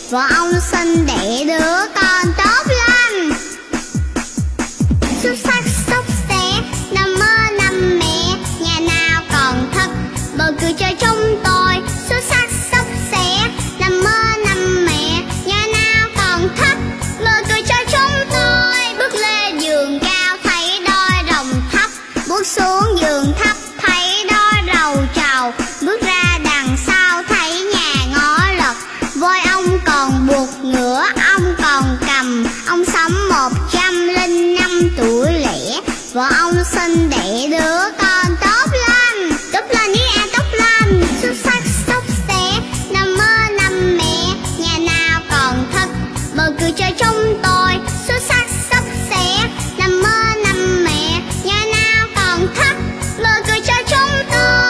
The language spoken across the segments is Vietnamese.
vợ ông sinh đẻ đứa con tốt lành. Xuất sắc xốc xé năm mơ năm mẹ, nhà nào còn thức bờ cười chơi chúng tôi. Xuất sắc xốc xé năm mơ năm mẹ, nhà nào còn thức bờ cười chơi chúng tôi. Bước lên giường cao thấy đôi rồng thấp, bước xuống giường thấp thấy đôi rầu trầu. Bước ra đằng sau thấy nhà ngõ lật, voi ông còn buộc ngựa ông còn cầm. Ông sống 105 tuổi lẻ, vợ ông sinh đẻ đứa con tốt lành. Tốt lành với ai tốt lành. Xuất sắc xốc xé năm mơ năm mẹ, nhà nào còn thức bờ cười chơi chúng tôi. Xuất sắc xốc xé năm mơ năm mẹ, nhà nào còn thức bờ cười chơi chúng tôi.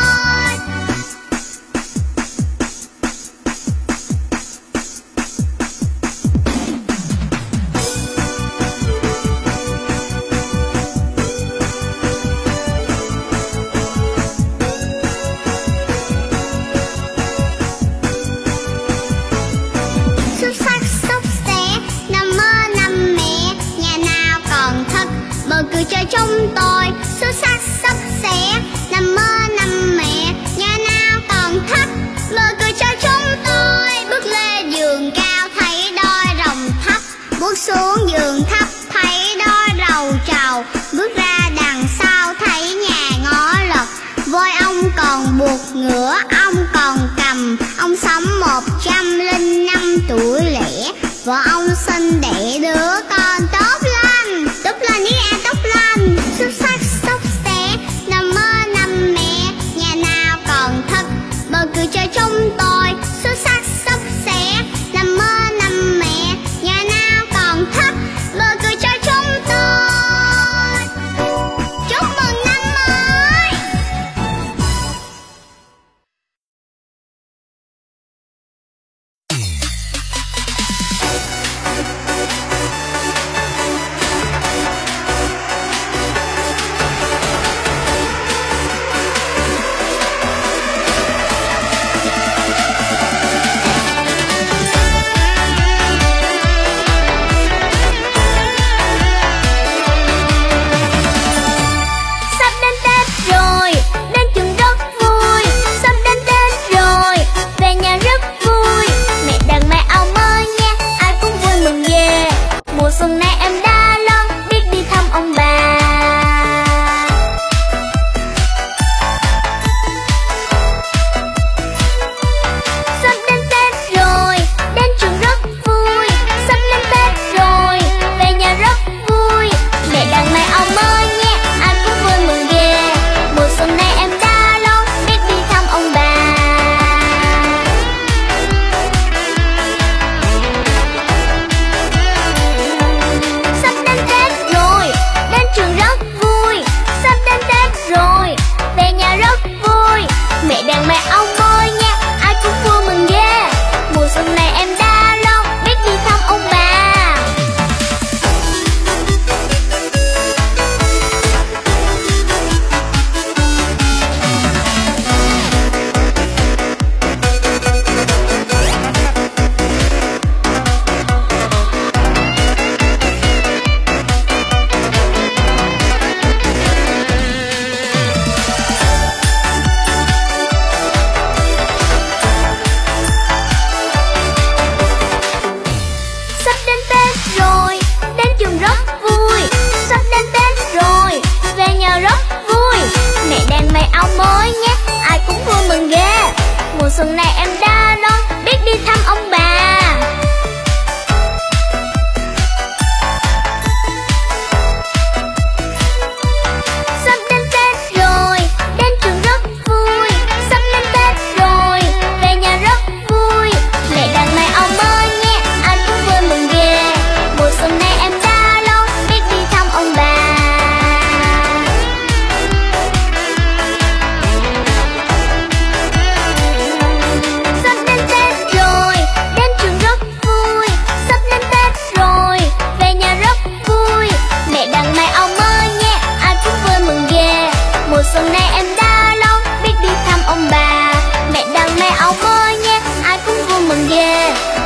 Xuất sắc xốc xé năm mơ năm mẹ, nhà nào còn thức bờ cười chơi chúng tôi. Xuất sắc xốc xé năm mơ năm mẹ, nhà nào còn thức bờ cười chơi chúng tôi. Bước lên giường cao thấy đôi rồng thấp, bước xuống giường thấp thấy đôi rầu trầu. Bước ra đằng sau thấy nhà ngõ lật, voi ông còn buộc ngựa ông còn cầm. Ông sống 105 tuổi lẻ, vợ ông sinh đẻ đứa con tốt lành. Tốt lành với ai tốt lành. Xuất sắc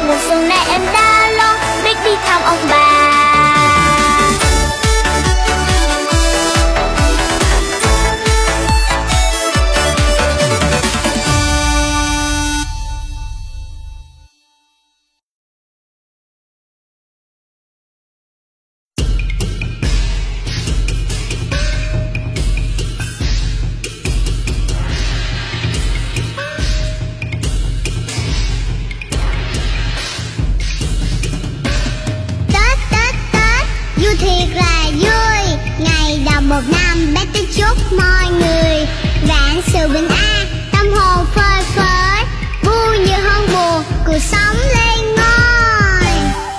Mùa xuân này em đã lo biết đi thăm ông bà. Một năm bé tới chúc mọi người vạn sự bình an, tâm hồn phơi phới, vui như hơn buồn, cuộc sống lên ngôi.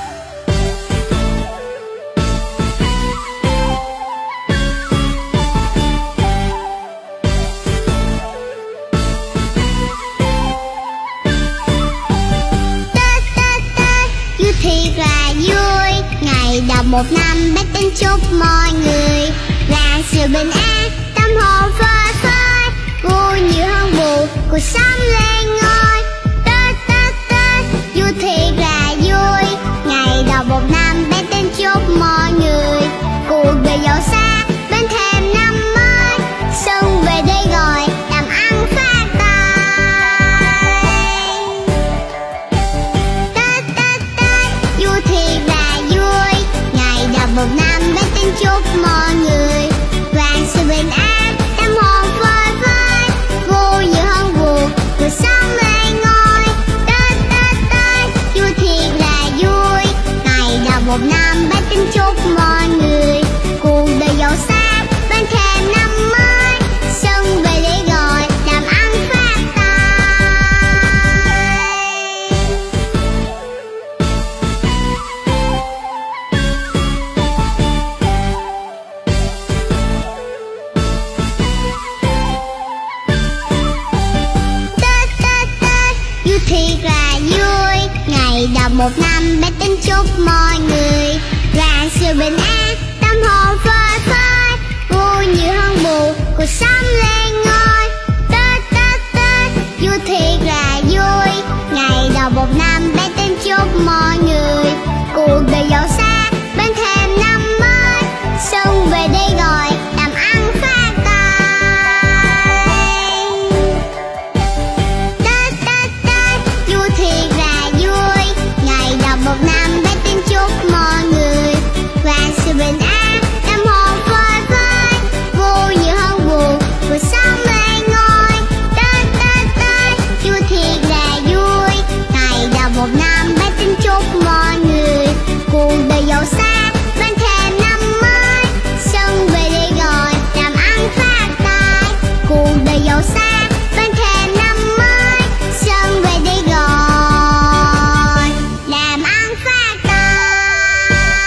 Tết Tết Tết vui thiệt là vui, ngày đầu một năm bé tới chúc mọi người vạn sự bình an, tâm hồn phơi phới, vui nhiều hơn buồn, cuộc sống lên ngôi. Tết Tết Tết vui thiệt là vui, ngày đầu một năm bé đến chúc mọi người cuộc đời giàu sang bên thềm năm mới, xuân về đây rồi làm ăn phát tài. Tết Tết Tết vui thiệt là vui, ngày đầu một năm bé đến chúc mọi người vạn sự bình an, tâm hồn phơi phới, vui nhiều hơn buồn, cuộc sống lên ngôi. Tết Tết Tết vui thiệt là vui, ngày đầu một năm bé tin chúc mọi người cuộc đời giàu sang bên thềm năm mới, xuân về đây rồi làm ăn phát tài. Tết Tết Tết vui thiệt là vui, ngày đầu một năm bé tin chúc mọi người vạn sự bình an, tâm hồn phơi phới, vui nhiều hơn buồn, cuộc sống lên ngôi. Tết Tết Tết vui thiệt là vui, ngày đầu một năm bé tin chúc mọi người cuộc đời giàu sang bên thềm năm mới, xuân về đây rồi làm ăn phát tài. Tết Tết Tết vui thiệt là vui, ngày đầu một năm bé tin chúc mọi người vạn sự bình an, tâm hồn phơi phới, vui nhiều hơn buồn, cuộc sống lên ngôi. Tết Tết Tết vui thiệt là vui, ngày đầu một năm bé tin chúc mọi người cuộc đời giàu sang bên thềm năm mới, xuân về đây rồi làm ăn phát tài. Cuộc đời giàu sang bên thềm năm mới, xuân về đây rồi làm ăn phát tài.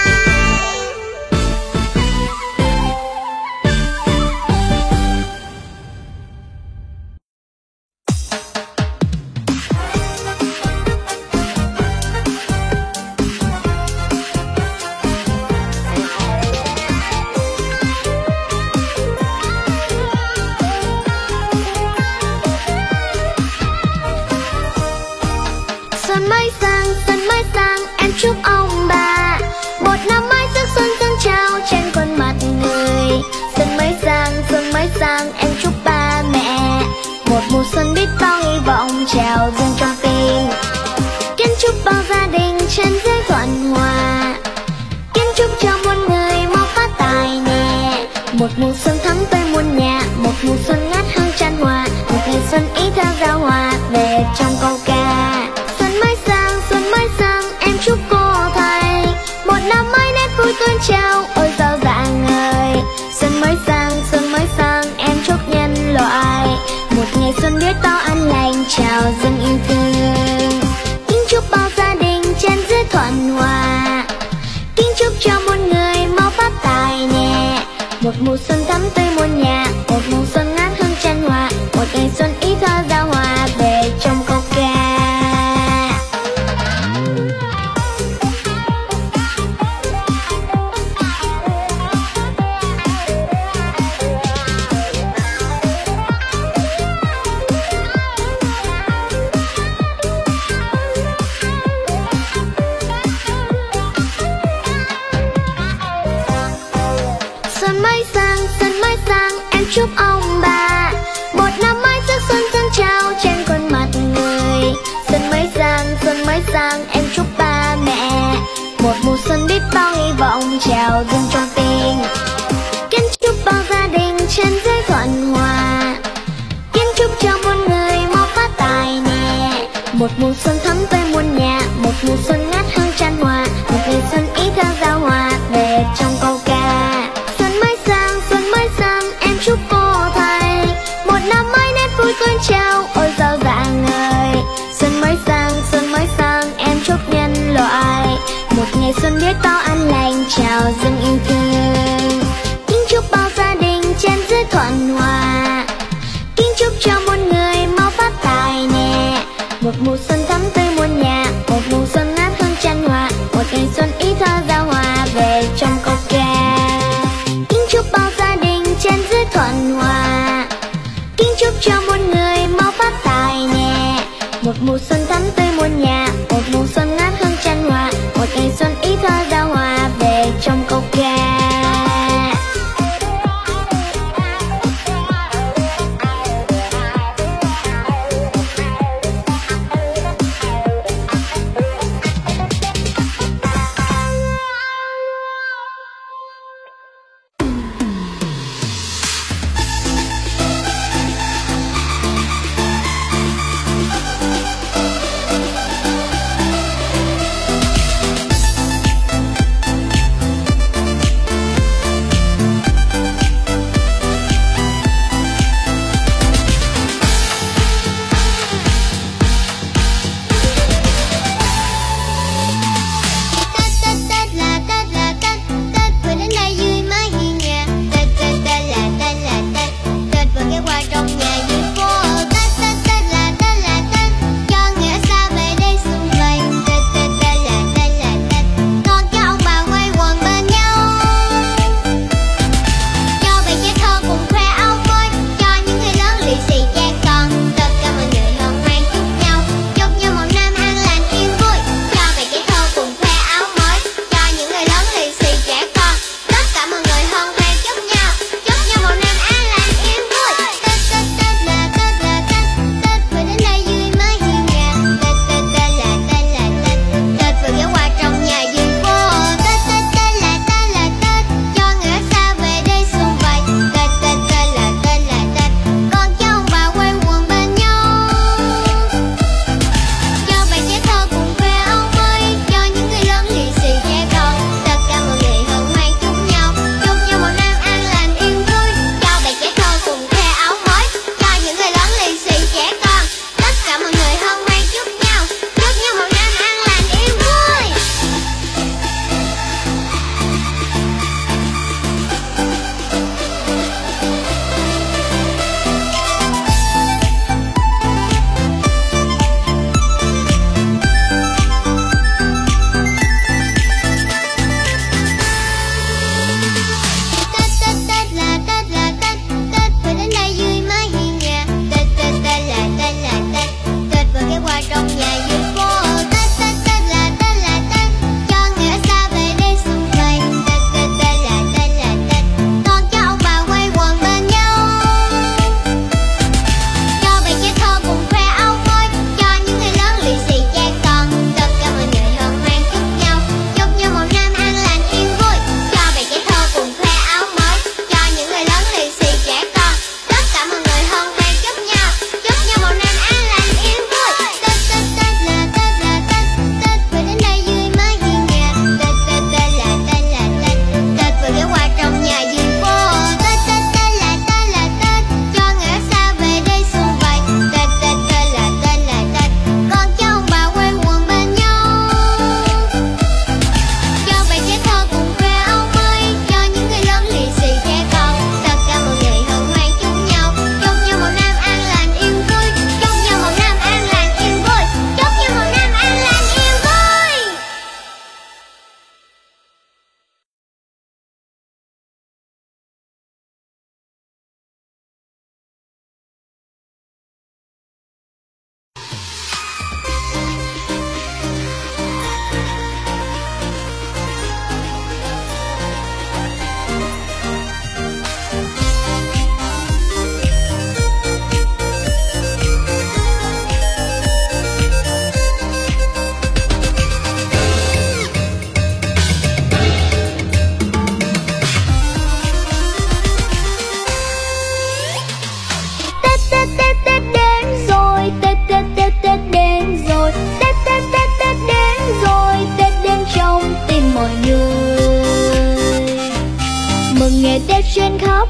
Xuân mới sang em chúc ông bà một năm mới sức xuân dâng trao trên khuôn mặt người. Xuân mới sang em chúc ba mẹ một mùa xuân biết bao hy vọng trào dâng trong tim. Kính chúc bao gia đình trên dưới thuận hòa, kính chúc cho muôn người mau phát tài nè. Một mùa xuân thắm tươi muôn nhà, một mùa xuân ngát hương chan hòa, một ngày xuân ý thơ giao hòa về trong câu ca. Xuân mới sang em chúc cô thầy một năm mới nét vui tuôn trao ôi sao rạng ngời. Xuân mới sang em chúc nhân loại một ngày xuân biết bao an lành trào dâng yêu thương. Kính chúc bao gia đình trên dưới thuận hòa, kính chúc cho muôn người mau phát tài nè. Một mùa xuân thắm tươi muôn nhà, một mùa xuân ngát hương chan hòa, một ngày xuân ý thơ giao hòa về trong câu ca. chúc ông bà một năm mới sức xuân dâng trao trên khuôn mặt người. Xuân mới sang em chúc ba mẹ một mùa xuân biết bao hy vọng trào dâng trong tình. Kính chúc bao gia đình trên dưới thuận hòa, kính chúc cho muôn người mau phát tài nè. Một mùa xuân thắm tươi muôn nhà, một mùa xuân ngát hương chan hòa, một ngày xuân ý thơ giao hòa về trong câu ca. Xuân mới sang em chúc cô thầy một năm mới nét vui con trao ôi sao rạng ngời. Xuân mới sang em chúc nhân loại một ngày xuân biết bao an lành trào dâng yêu thương. Kính chúc bao gia đình trên dưới thuận hòa, kính chúc cho muôn người mau phát tài nè. Một mùa xuân thắm tươi muôn nhà, một mùa xuân ngát hương chan hòa, một ngày xuân ý thơ giao hòa về trong câu ca. Kính chúc bao gia đình trên dưới thuận hòa, kính chúc cho muôn người mau phát tài nè. Một mùa xuân thắm tươi muôn nhà, một mùa xuân ngát hương chan hòa, một ngày xuân ý thơ giao hòa về trong câu ca.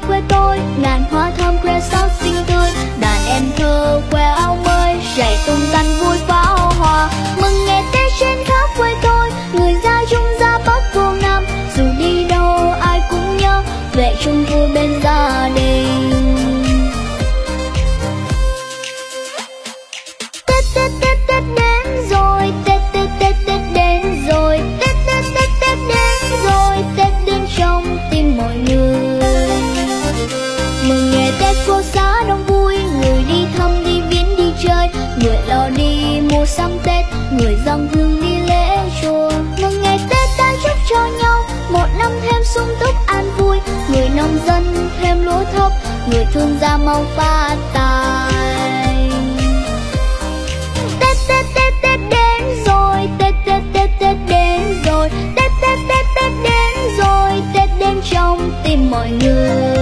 quê tôi, ngàn hoa thơm khoe sắc xinh tươi. Đàn em thơ khoe áo mới, rảy tung tăng vui pháo hoa. Mừng ngày Tết trên khắp quê tôi, người ra Trung ra Bắc vô Nam. Dù đi đâu ai cũng nhớ về chung vui bên gia đình. Tết Tết Tết Tết đến rồi, Tết Tết Tết Tết đến rồi, Tết Tết Tết Tết đến rồi, Tết đến trong tim mọi người. Mừng ngày Tết phố xá đông vui, người đi thăm đi viếng đi chơi, người lo đi mua sắm Tết, người dâng hương đi lễ chùa. Mừng ngày Tết đã chúc cho nhau một năm thêm sung túc an vui, người nông dân thêm lúa thóc, người thương gia mau phát tài. Tết Tết Tết Tết đến rồi, Tết Tết Tết Tết đến rồi, Tết Tết Tết Tết đến rồi, Tết đến trong tim mọi người.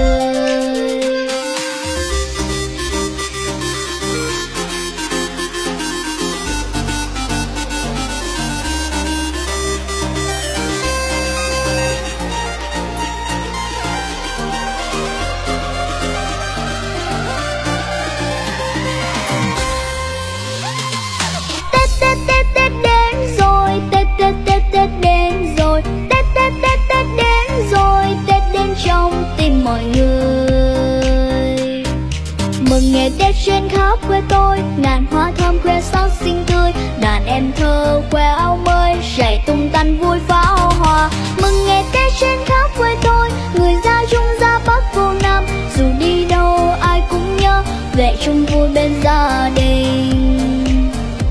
Mọi người mừng ngày Tết trên khắp quê tôi, ngàn hoa thơm khoe sắc xinh tươi. Đàn em thơ khoe áo mới, rảy tung tăng vui pháo hoa. Mừng ngày Tết trên khắp quê tôi, người ra Trung ra Bắc vô Nam. Dù đi đâu ai cũng nhớ về chung vui bên gia đình.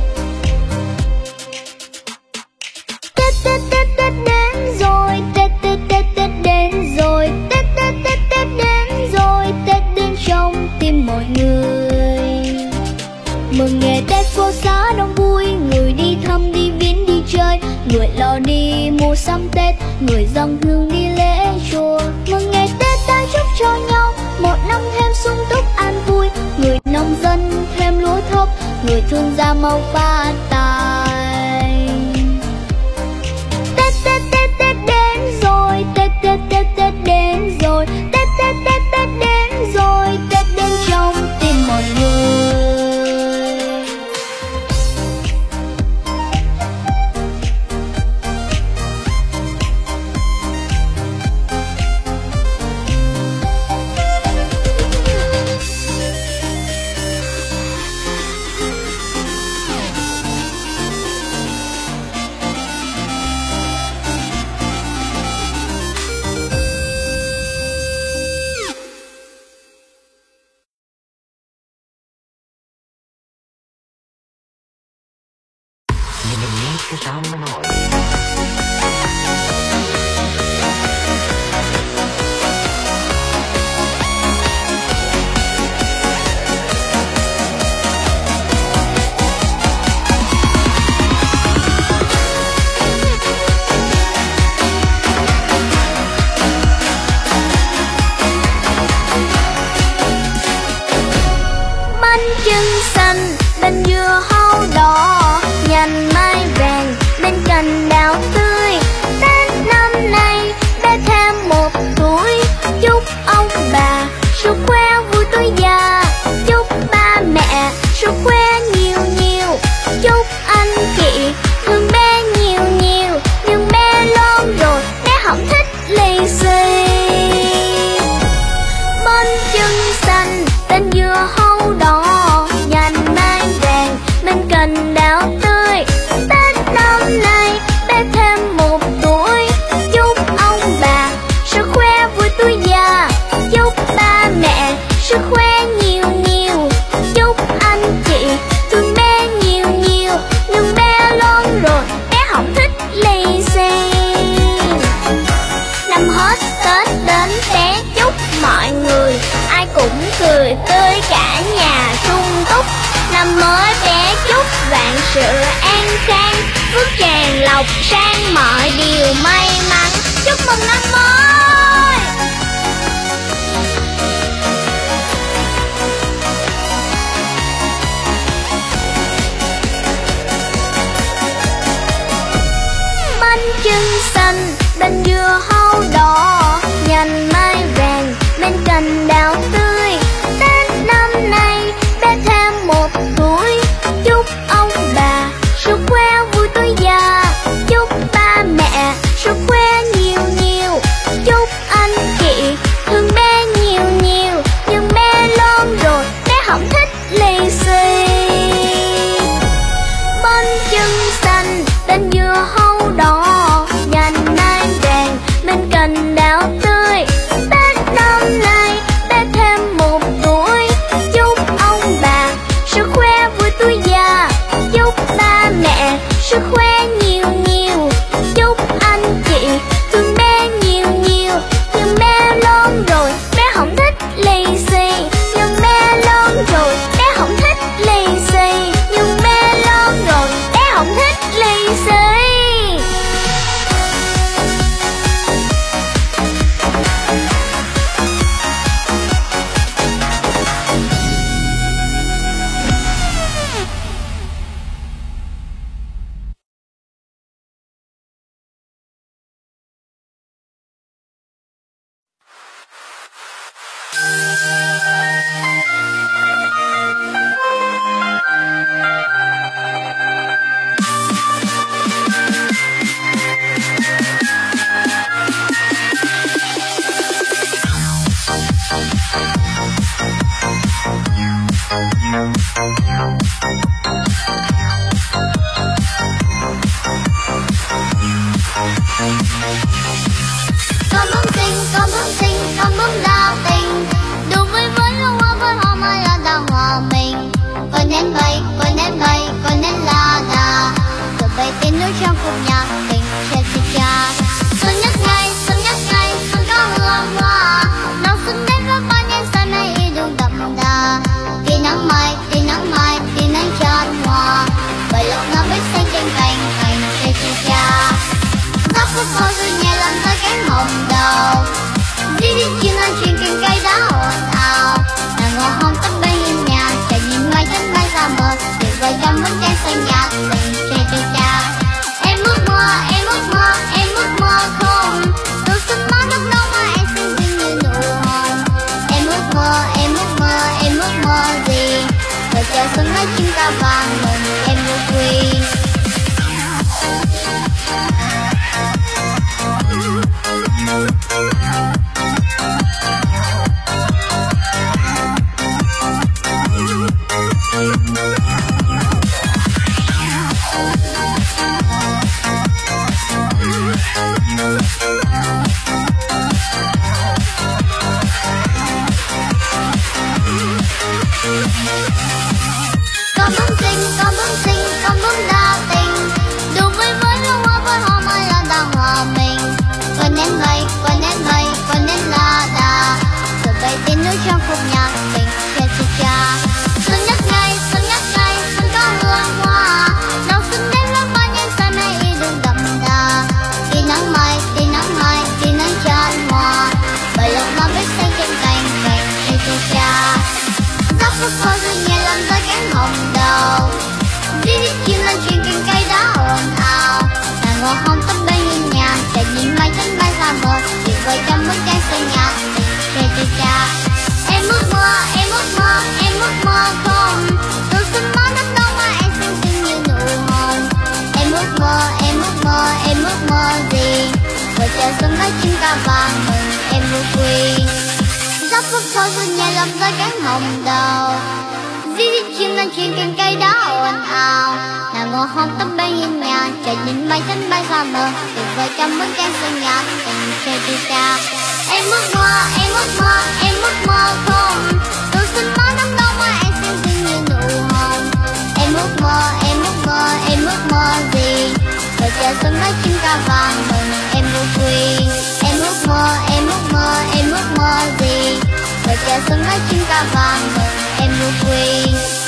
Tết Tết Tết Tết đến rồi, Tết Tết Tết Tết đến rồi, Tết Tết Tết Tết đến rồi, Tết đến trong tim mọi người. Mừng ngày Tết phố xá đông vui, người đi thăm đi viếng đi chơi, người lo đi mua sắm Tết, người dâng hương đi lễ chùa. Mừng ngày Tết đã chúc cho nhau một năm thêm sung túc an vui, người nông dân thêm lúa thóc, người thương gia mau phát tài. Tết Tết Tết Tết đến rồi, Tết Tết Tết Tết đến rồi, Tết Tết Tết Tết đến rồi, Tết đến trong tim mọi người. chân xanh bên dưa hấu đỏ, nhành mai vàng bên cạnh Con bướm xinh, con bướm đa tình, đùa vui với hoa mai là đang hòa mình. Con nến bay, con nến la đà, rồi bay trên núi trong khúc nhạc tình cha cha cha. Xuân nhất ngày, xuân có hương hoa, nào xuân đến với bao nhân xuân này yêu đương đậm đà. Tia nắng mai, tia nắng tràn hòa, bởi lòng nó biết xanh trên cành cha cha cha. Gió phút hoa rơi nhẹ làm rơi cánh hồng đầu, đi chim lan truyền cành cây đá ồn ào. Nàng ngồi hông tóc bên hiên nhà, chợt nhìn ngoài chân bay ra mờ, tuyệt vời trong bức tranh xanh nhạt tình cha cha cha. Em ước mơ không, từ xuân mãi lúc đâu mà em xinh xinh như nụ hồng. Em ước mơ gì, rồi trời xuân nói chim ca vàng mừng em yêu quý. Con bướm đa tình, đùa vui với hoa mai là đang hòa mình. Con nến bay, con nến la đà, rồi bay trên núi trong khúc nhạc tình cha cha cha. Xuân nhất ngày, xuân có hương hoa, nào xuân đến với bao nhân xuân này yêu đương đậm đà. Tia nắng mai, tia nắng tràn hòa, bởi lòng nó biết xanh trên cành cha cha cha. Gió phút hoa rơi nhẹ làm rơi cánh hồng đầu, đi chim lan truyền cành cây đá ồn ào. Nàng ngồi hông tóc bên hiên nhà, chợt nhìn mây trắng bay xa mờ, tuyệt vời trong bức tranh xanh nhạt tình cha cha cha. Em ước mơ không, từ xuân mãi lúc đâu mà em xinh xinh như nụ hồng. Em ước mơ gì, rồi trời xuân nói chim ca vàng mừng em yêu quý. Gió phút thôi rơi nhẹ làm rơi cánh hồng đầu, đi chim lan truyền cành cây đá ồn ào. Nàng ngồi hông tóc bên hiên nhà, chợt nhìn mây trắng bay xa mờ, tuyệt vời trong bức tranh xanh nhạt tình cha cha cha. Em ước mơ không, từ xuân mãi lúc đâu mà em xinh xinh như nụ hồng. Em ước mơ gì, rồi trời xuân nói chim ca vàng mừng em yêu quý. Em ước mơ gì, rồi trời xuân nói chim ca vàng mừng em yêu quý.